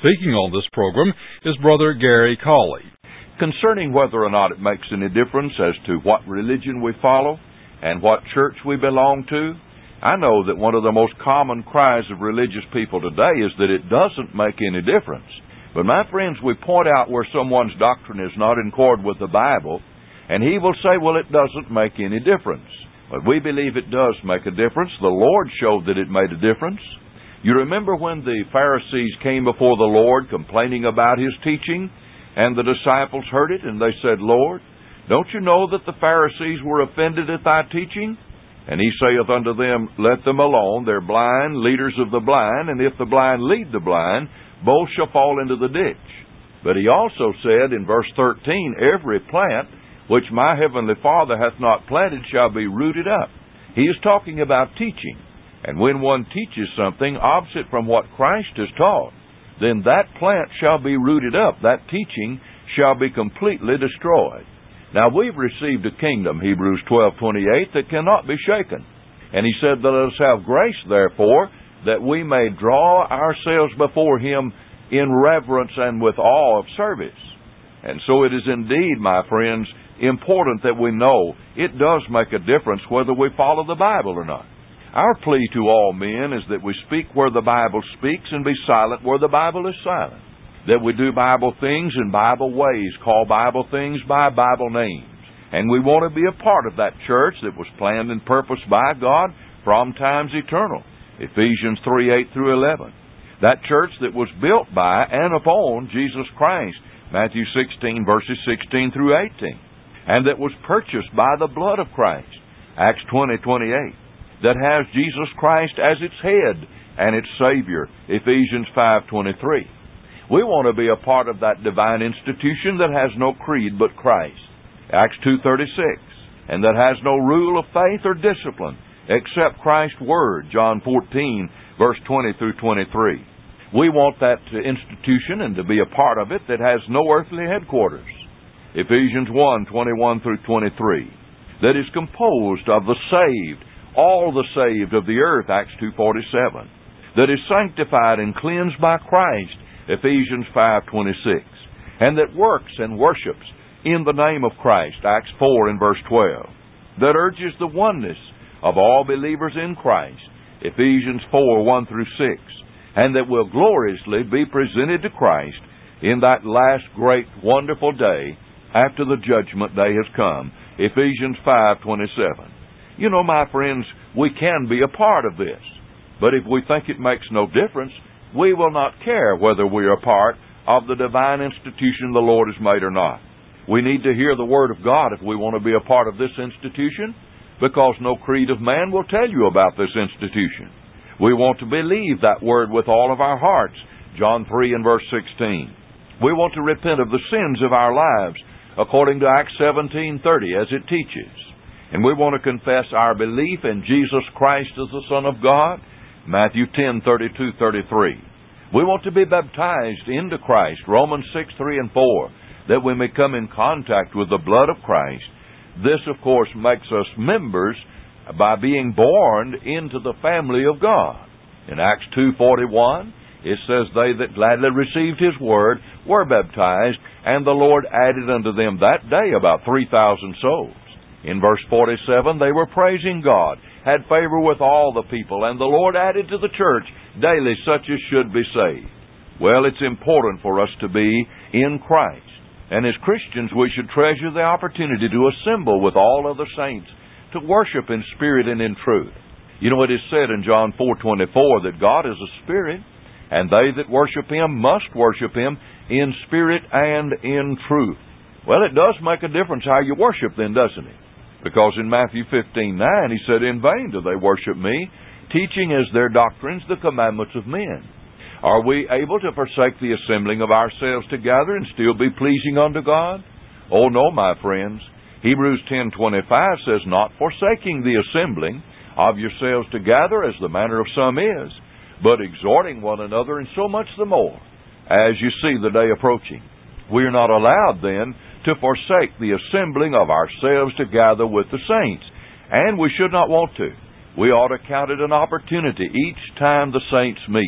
Speaking on this program is Brother Gary Cawley. Concerning whether or not it makes any difference as to what religion we follow and what church we belong to, I know that one of the most common cries of religious people today is that it doesn't make any difference. But my friends, we point out where someone's doctrine is not in accord with the Bible, and he will say, well, it doesn't make any difference. But we believe it does make a difference. The Lord showed that it made a difference. You remember when the Pharisees came before the Lord complaining about His teaching, and the disciples heard it, and they said, Lord, don't you know that the Pharisees were offended at thy teaching? And He saith unto them, let them alone, they're blind, leaders of the blind, and if the blind lead the blind, both shall fall into the ditch. But He also said in verse 13, every plant which my heavenly Father hath not planted shall be rooted up. He is talking about teaching. And when one teaches something opposite from what Christ has taught, then that plant shall be rooted up. That teaching shall be completely destroyed. Now we've received a kingdom, Hebrews 12:28, that cannot be shaken. And He said, let us have grace, therefore, that we may draw ourselves before Him in reverence and with awe of service. And so it is indeed, my friends, important that we know it does make a difference whether we follow the Bible or not. Our plea to all men is that we speak where the Bible speaks and be silent where the Bible is silent. That we do Bible things in Bible ways, call Bible things by Bible names. And we want to be a part of that church that was planned and purposed by God from times eternal. Ephesians 3:8-11. That church that was built by and upon Jesus Christ. Matthew 16, verses 16-18. And that was purchased by the blood of Christ. Acts 20:28. That has Jesus Christ as its head and its Savior. Ephesians 5:23. We want to be a part of that divine institution that has no creed but Christ. Acts 2:36. And that has no rule of faith or discipline except Christ's Word. John 14, verse 20-23. We want that institution and to be a part of it that has no earthly headquarters. Ephesians 1:21-23. That is composed of the saved, all the saved of the earth, Acts 2:47. That is sanctified and cleansed by Christ, Ephesians 5:26. And that works and worships in the name of Christ, Acts 4 and verse 12. That urges the oneness of all believers in Christ, Ephesians 4:1-6. And that will gloriously be presented to Christ in that last great wonderful day after the judgment day has come, Ephesians 5:27. You know, my friends, we can be a part of this. But if we think it makes no difference, we will not care whether we are a part of the divine institution the Lord has made or not. We need to hear the Word of God if we want to be a part of this institution, because no creed of man will tell you about this institution. We want to believe that Word with all of our hearts, John 3 and verse 16. We want to repent of the sins of our lives, according to Acts 17:30, as it teaches. And we want to confess our belief in Jesus Christ as the Son of God, Matthew 10:32-33. We want to be baptized into Christ, Romans 6:3-4, that we may come in contact with the blood of Christ. This, of course, makes us members by being born into the family of God. In Acts 2:41, it says, they that gladly received His word were baptized, and the Lord added unto them that day about 3,000 souls. In verse 47, they were praising God, had favor with all the people, and the Lord added to the church daily such as should be saved. Well, it's important for us to be in Christ. And as Christians, we should treasure the opportunity to assemble with all other saints, to worship in spirit and in truth. You know, it is said in John 4:24 that God is a spirit, and they that worship Him must worship Him in spirit and in truth. Well, it does make a difference how you worship then, doesn't it? Because in Matthew 15:9, He said, in vain do they worship Me, teaching as their doctrines the commandments of men. Are we able to forsake the assembling of ourselves together and still be pleasing unto God? Oh no, my friends. Hebrews 10:25 says, not forsaking the assembling of yourselves together as the manner of some is, but exhorting one another, and so much the more, as you see the day approaching. We are not allowed then to forsake the assembling of ourselves together with the saints, and we should not want to. We ought to count it an opportunity each time the saints meet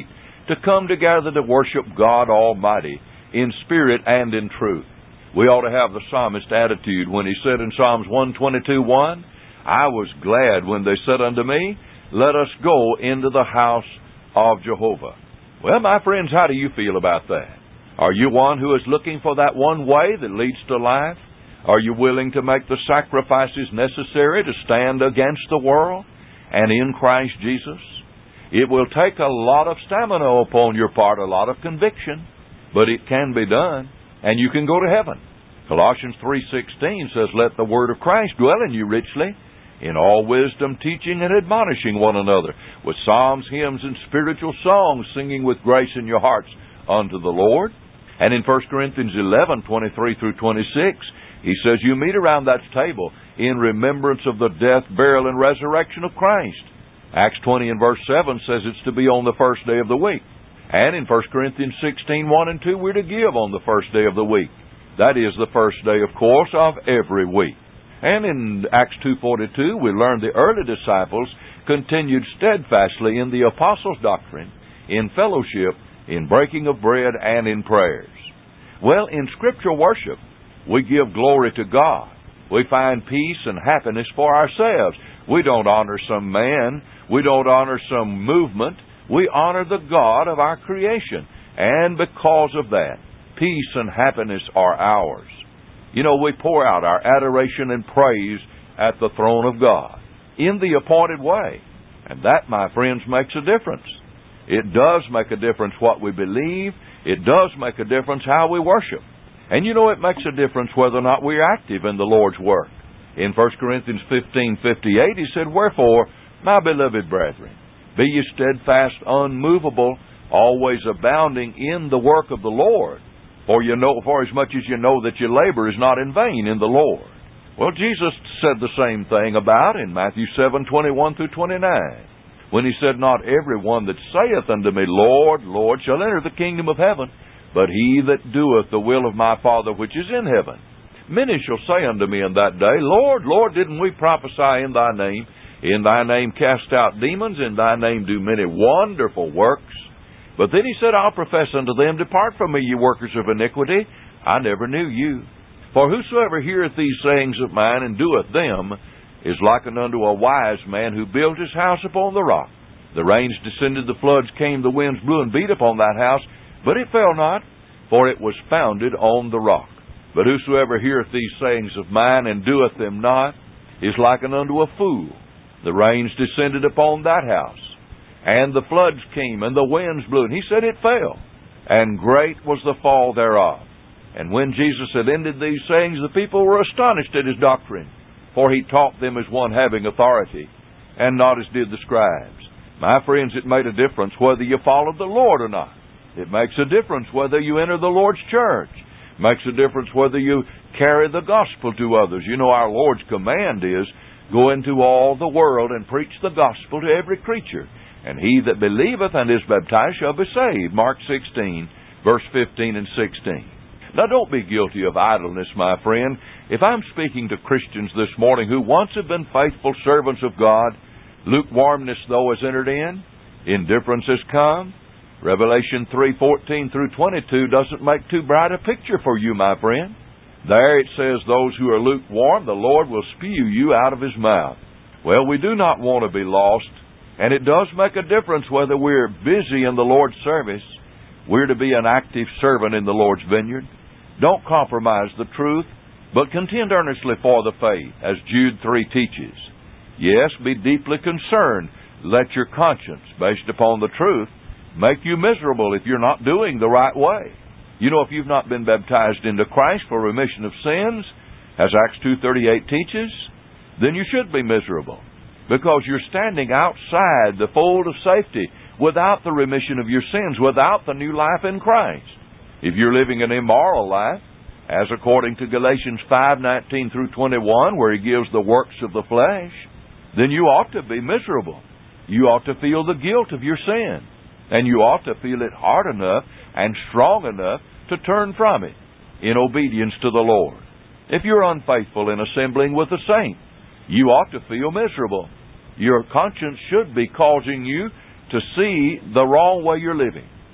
to come together to worship God Almighty in spirit and in truth. We ought to have the psalmist attitude when he said in Psalms 122:1, I was glad when they said unto me, let us go into the house of Jehovah. Well, my friends, how do you feel about that? Are you one who is looking for that one way that leads to life? Are you willing to make the sacrifices necessary to stand against the world and in Christ Jesus? It will take a lot of stamina upon your part, a lot of conviction, but it can be done, and you can go to heaven. Colossians 3:16 says, let the word of Christ dwell in you richly, in all wisdom, teaching and admonishing one another, with psalms, hymns, and spiritual songs, singing with grace in your hearts unto the Lord. And in 1 Corinthians 11:23 through 26, he says, you meet around that table in remembrance of the death, burial, and resurrection of Christ. Acts 20 and verse 7 says it's to be on the first day of the week. And in 1 Corinthians 16:1 and 2, we're to give on the first day of the week. That is the first day, of course, of every week. And in Acts 2:42, we learn the early disciples continued steadfastly in the apostles' doctrine, in fellowship, in breaking of bread, and in prayers. Well, in scriptural worship, we give glory to God. We find peace and happiness for ourselves. We don't honor some man. We don't honor some movement. We honor the God of our creation. And because of that, peace and happiness are ours. You know, we pour out our adoration and praise at the throne of God in the appointed way. And that, my friends, makes a difference. It does make a difference what we believe. It does make a difference how we worship. And you know, it makes a difference whether or not we're active in the Lord's work. In 1 Corinthians 15:58, he said, wherefore, my beloved brethren, be ye steadfast, unmovable, always abounding in the work of the Lord. For as much as you know that your labor is not in vain in the Lord. Well, Jesus said the same thing about in Matthew 7:21 through 29, when he said, not every one that saith unto me, Lord, Lord, shall enter the kingdom of heaven, but he that doeth the will of my Father which is in heaven. Many shall say unto me in that day, Lord, Lord, didn't we prophesy in thy name? In thy name cast out demons, in thy name do many wonderful works. But then he said, I'll profess unto them, depart from me, ye workers of iniquity, I never knew you. For whosoever heareth these sayings of mine, and doeth them, is likened unto a wise man who built his house upon the rock. The rains descended, the floods came, the winds blew and beat upon that house, but it fell not, for it was founded on the rock. But whosoever heareth these sayings of mine, and doeth them not, is likened unto a fool. The rains descended upon that house, and the floods came, and the winds blew, and he said it fell, and great was the fall thereof. And when Jesus had ended these sayings, the people were astonished at his doctrine, for he taught them as one having authority, and not as did the scribes. My friends, it made a difference whether you followed the Lord or not. It makes a difference whether you enter the Lord's church. It makes a difference whether you carry the gospel to others. You know, our Lord's command is, go into all the world and preach the gospel to every creature. And he that believeth and is baptized shall be saved. Mark 16, verse 15 and 16. Now, don't be guilty of idleness, my friend. If I'm speaking to Christians this morning who once have been faithful servants of God, lukewarmness, though, has entered in, indifference has come, Revelation 3:14 through 22 doesn't make too bright a picture for you, my friend. There it says, those who are lukewarm, the Lord will spew you out of his mouth. Well, we do not want to be lost, and it does make a difference whether we're busy in the Lord's service. We're to be an active servant in the Lord's vineyard. Don't compromise the truth, but contend earnestly for the faith, as Jude 3 teaches. Yes, be deeply concerned. Let your conscience, based upon the truth, make you miserable if you're not doing the right way. You know, if you've not been baptized into Christ for remission of sins, as Acts 2:38 teaches, then you should be miserable, because you're standing outside the fold of safety without the remission of your sins, without the new life in Christ. If you're living an immoral life, as according to Galatians 5:19 through 21, where he gives the works of the flesh, then you ought to be miserable. You ought to feel the guilt of your sin, and you ought to feel it hard enough and strong enough to turn from it in obedience to the Lord. If you're unfaithful in assembling with the saints, you ought to feel miserable. Your conscience should be causing you to see the wrong way you're living.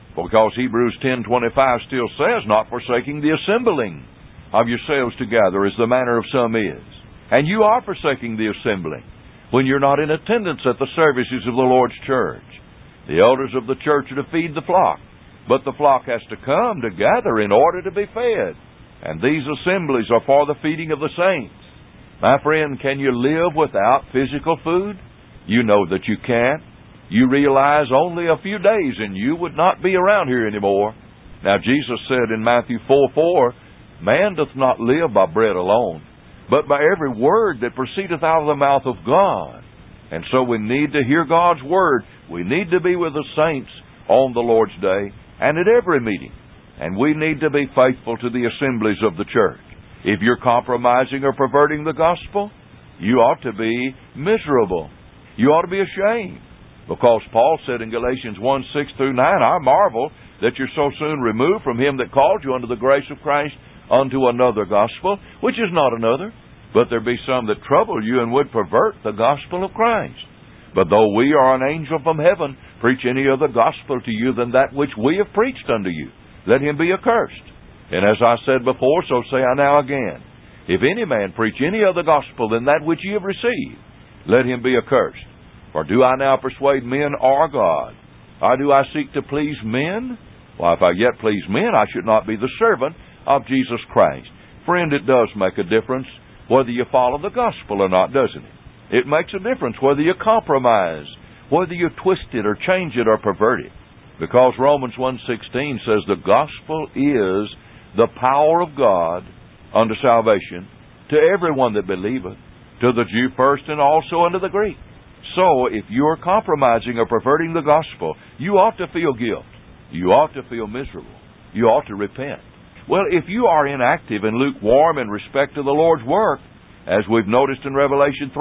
Because Hebrews 10:25 still says, not forsaking the assembling of yourselves together as the manner of some is. And you are forsaking the assembling when you're not in attendance at the services of the Lord's church. The elders of the church are to feed the flock, but the flock has to come together in order to be fed. And these assemblies are for the feeding of the saints. My friend, can you live without physical food? You know that you can't. You realize only a few days and you would not be around here anymore. Now Jesus said in Matthew 4:4, man doth not live by bread alone, but by every word that proceedeth out of the mouth of God. And so we need to hear God's word. We need to be with the saints on the Lord's day and at every meeting. And we need to be faithful to the assemblies of the church. If you're compromising or perverting the gospel, you ought to be miserable. You ought to be ashamed. Because Paul said in Galatians 1:6-9, I marvel that you're so soon removed from him that called you unto the grace of Christ unto another gospel, which is not another. But there be some that trouble you and would pervert the gospel of Christ. But though we or an angel from heaven preach any other gospel to you than that which we have preached unto you, let him be accursed. And as I said before, so say I now again, if any man preach any other gospel than that which ye have received, let him be accursed. For do I now persuade men or God? Or do I seek to please men? Well, if I yet please men, I should not be the servant of Jesus Christ. Friend, it does make a difference whether you follow the gospel or not, doesn't it? It makes a difference whether you compromise, whether you twist it or change it or pervert it. Because Romans 1:16 says the gospel is the power of God unto salvation to everyone that believeth, to the Jew first and also unto the Greek. So, if you're compromising or perverting the gospel, you ought to feel guilt. You ought to feel miserable. You ought to repent. Well, if you are inactive and lukewarm in respect to the Lord's work, as we've noticed in Revelation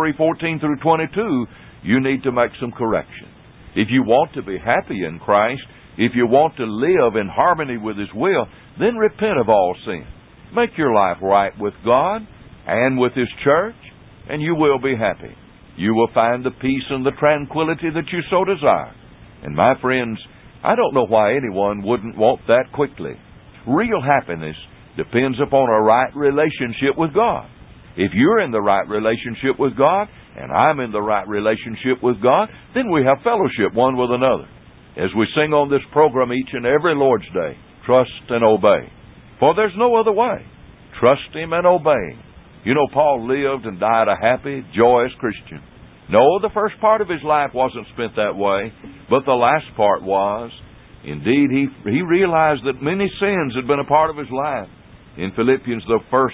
3:14-22, you need to make some correction. If you want to be happy in Christ, if you want to live in harmony with His will, then repent of all sin. Make your life right with God and with His church, and you will be happy. You will find the peace and the tranquility that you so desire. And my friends, I don't know why anyone wouldn't want that quickly. Real happiness depends upon a right relationship with God. If you're in the right relationship with God, and I'm in the right relationship with God, then we have fellowship one with another. As we sing on this program each and every Lord's Day, trust and obey. For there's no other way. Trust Him and obey Him. You know, Paul lived and died a happy, joyous Christian. No, the first part of his life wasn't spent that way, but the last part was. Indeed, he realized that many sins had been a part of his life. In Philippians, the first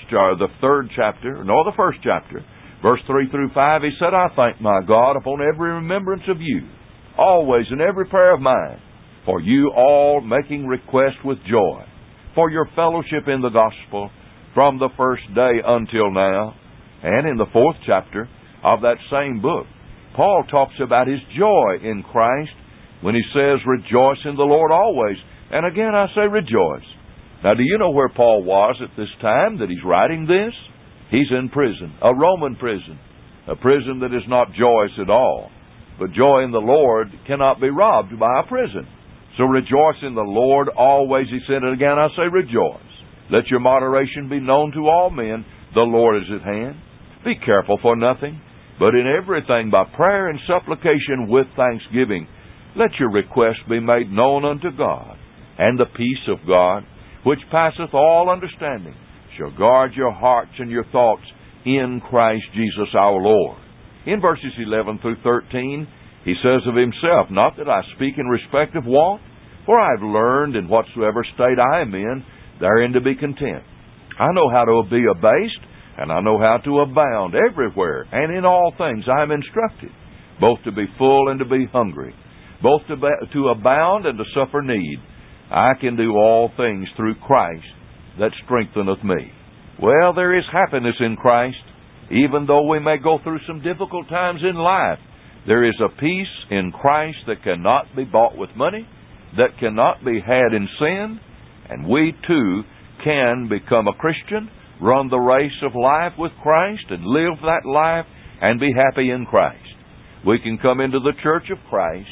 chapter, verse 3-5, he said, I thank my God upon every remembrance of you, always in every prayer of mine, for you all making request with joy, for your fellowship in the gospel from the first day until now. And in the 4th chapter of that same book, Paul talks about his joy in Christ when he says, rejoice in the Lord always. And again I say rejoice. Now, do you know where Paul was at this time that he's writing this? He's in prison, a Roman prison, a prison that is not joyous at all. But joy in the Lord cannot be robbed by a prison. So rejoice in the Lord always, he said, and again I say rejoice. Let your moderation be known to all men. The Lord is at hand. Be careful for nothing, but in everything by prayer and supplication with thanksgiving, let your requests be made known unto God. And the peace of God, which passeth all understanding, shall guard your hearts and your thoughts in Christ Jesus our Lord. In verses 11-13, he says of himself, not that I speak in respect of want, for I have learned in whatsoever state I am in, therein to be content. I know how to be abased, and I know how to abound everywhere, and in all things I am instructed, both to be full and to be hungry, both to abound and to suffer need. I can do all things through Christ that strengtheneth me. Well, there is happiness in Christ. Even though we may go through some difficult times in life, there is a peace in Christ that cannot be bought with money, that cannot be had in sin, and we too can become a Christian, run the race of life with Christ, and live that life and be happy in Christ. We can come into the church of Christ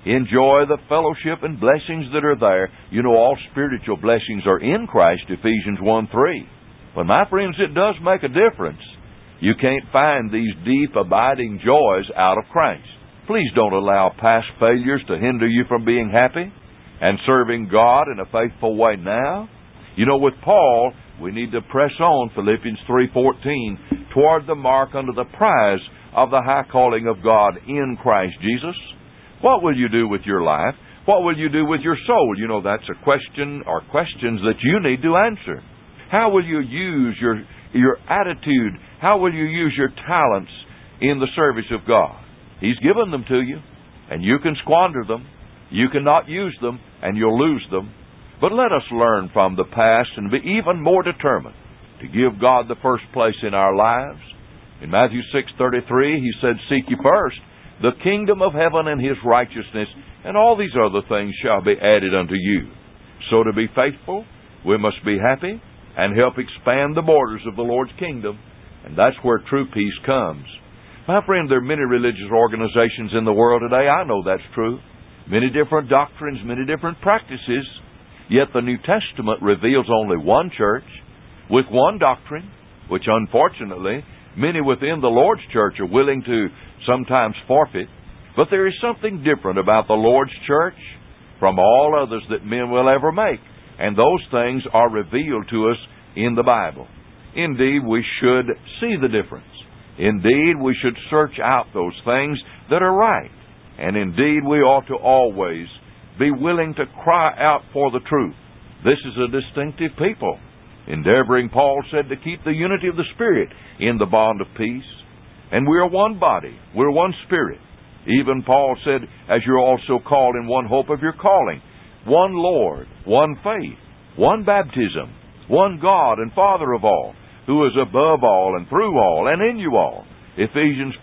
Enjoy the fellowship and blessings that are there. You know, all spiritual blessings are in Christ, Ephesians 1:3. But my friends, it does make a difference. You can't find these deep, abiding joys out of Christ. Please don't allow past failures to hinder you from being happy and serving God in a faithful way now. You know, with Paul, we need to press on, Philippians 3:14, toward the mark unto the prize of the high calling of God in Christ Jesus. What will you do with your life? What will you do with your soul? You know, that's a question or questions that you need to answer. How will you use your attitude? How will you use your talents in the service of God? He's given them to you, and you can squander them. You cannot use them, and you'll lose them. But let us learn from the past and be even more determined to give God the first place in our lives. In Matthew 6:33, He said, "Seek ye first the kingdom of heaven and His righteousness, and all these other things shall be added unto you." So to be faithful, we must be happy and help expand the borders of the Lord's kingdom, and that's where true peace comes. My friend, there are many religious organizations in the world today. I know that's true. Many different doctrines, many different practices. Yet the New Testament reveals only one church with one doctrine, which unfortunately many within the Lord's church are willing to sometimes forfeit. But there is something different about the Lord's church from all others that men will ever make. And those things are revealed to us in the Bible. Indeed, we should see the difference. Indeed, we should search out those things that are right. And indeed, we ought to always be willing to cry out for the truth. This is a distinctive people, endeavoring, Paul said, to keep the unity of the Spirit in the bond of peace. And we are one body, we're one Spirit. Even Paul said, as you're also called in one hope of your calling, one Lord, one faith, one baptism, one God and Father of all, who is above all and through all and in you all. Ephesians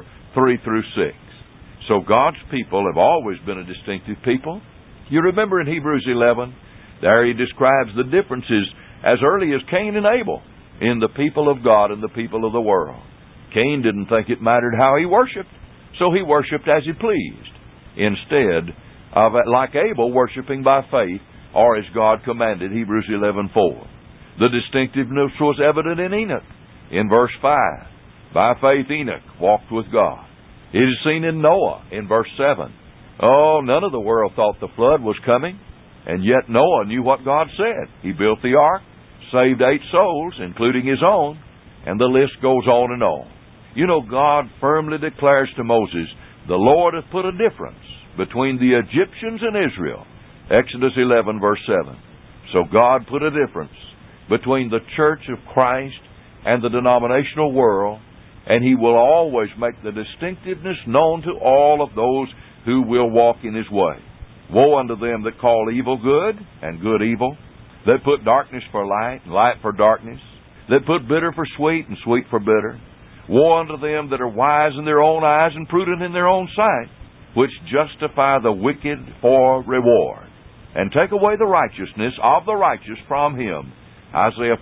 4:3-6. So God's people have always been a distinctive people. You remember in Hebrews 11, there he describes the differences as early as Cain and Abel in the people of God and the people of the world. Cain didn't think it mattered how he worshiped, so he worshiped as he pleased, instead of, like Abel, worshiping by faith, or as God commanded, Hebrews 11:4. The distinctiveness was evident in Enoch. In verse 5, by faith Enoch walked with God. It is seen in Noah in verse 7. Oh, none of the world thought the flood was coming, and yet Noah knew what God said. He built the ark, saved 8 souls, including his own, and the list goes on and on. You know, God firmly declares to Moses, the Lord hath put a difference between the Egyptians and Israel. Exodus 11, verse 7. So God put a difference between the church of Christ and the denominational world, and He will always make the distinctiveness known to all of those who will walk in His way. Woe unto them that call evil good and good evil, that put darkness for light and light for darkness, that put bitter for sweet and sweet for bitter. Woe unto them that are wise in their own eyes and prudent in their own sight, which justify the wicked for reward, and take away the righteousness of the righteous from him. Isaiah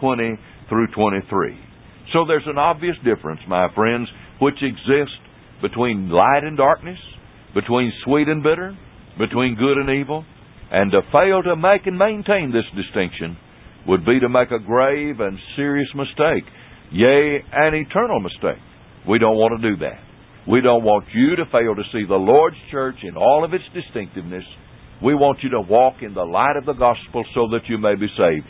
5:20-23. So there's an obvious difference, my friends, which exists between light and darkness, between sweet and bitter, between good and evil. And to fail to make and maintain this distinction would be to make a grave and serious mistake, yea, an eternal mistake. We don't want to do that. We don't want you to fail to see the Lord's church in all of its distinctiveness. We want you to walk in the light of the gospel so that you may be saved.